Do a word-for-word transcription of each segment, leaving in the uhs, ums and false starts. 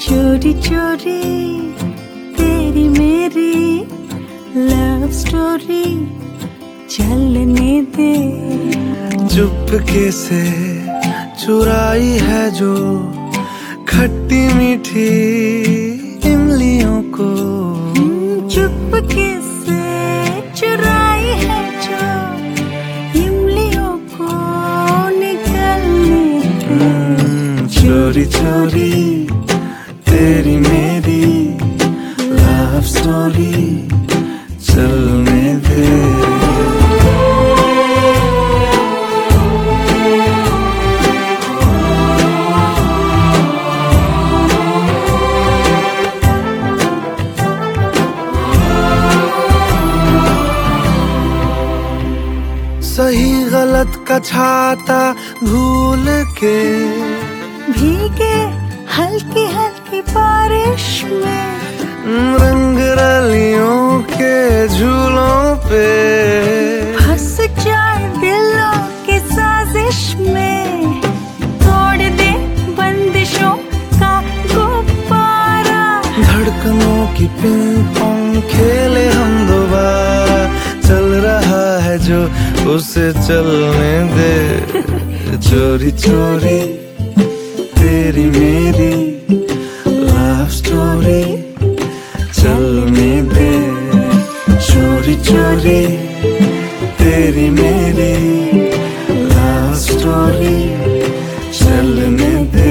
चोरी चोरी तेरी मेरी लव स्टोरी चलने दे। चुपके से चुराई है जो खट्टी मीठी इमलियों को, चुपके से चुराई है जो इमलियों को निकलने दे। चोरी चोरी तेरी मेरी लव स्टोरी चलने दे। सही गलत का छाता भूल के भीगे हल्की हल्की बारिश में, रंग रलियों के झूलों पे फंस जाए दिलों की साजिश में, तोड़ दे बंदिशों का गुब्बारा, धड़कनों की पिंग पोंग खेले हम दोबारा, चल रहा है जो उसे चलने दे। चोरी चोरी तेरी मेरी लव स्टोरी चलने दे। चोरी चोरी तेरी मेरी लव स्टोरी चलने दे।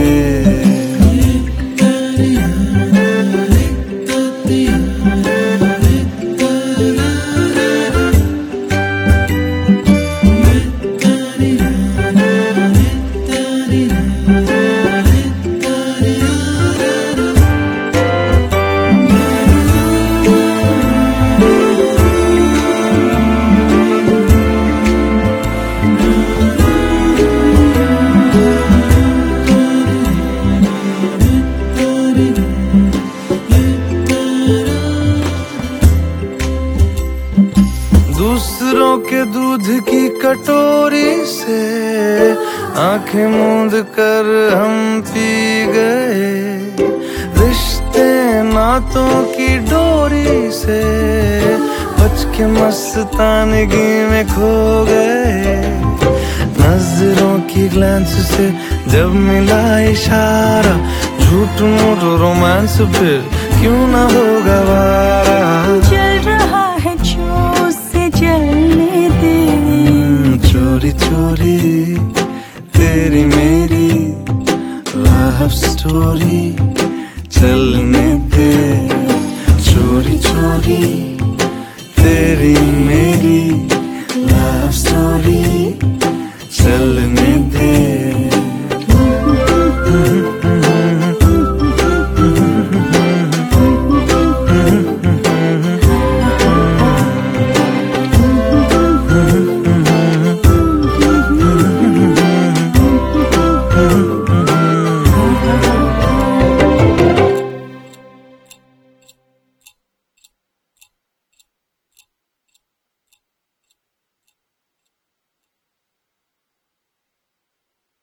दूसरों के दूध की कटोरी से आंखें मूंद कर हम पी गए, रिश्ते नातों की डोरी से बच के मस्तानगी में खो गए। नजरों की ग्लांस से जब मिला इशारा, झूठ मूठ रोमांस फिर क्यों ना होगा वारा। चल रहा है जो उसे जलने दे। चोरी चोरी तेरी मेरी लव स्टोरी चलने दे। चोरी चोरी तेरी मेरी लव स्टोरी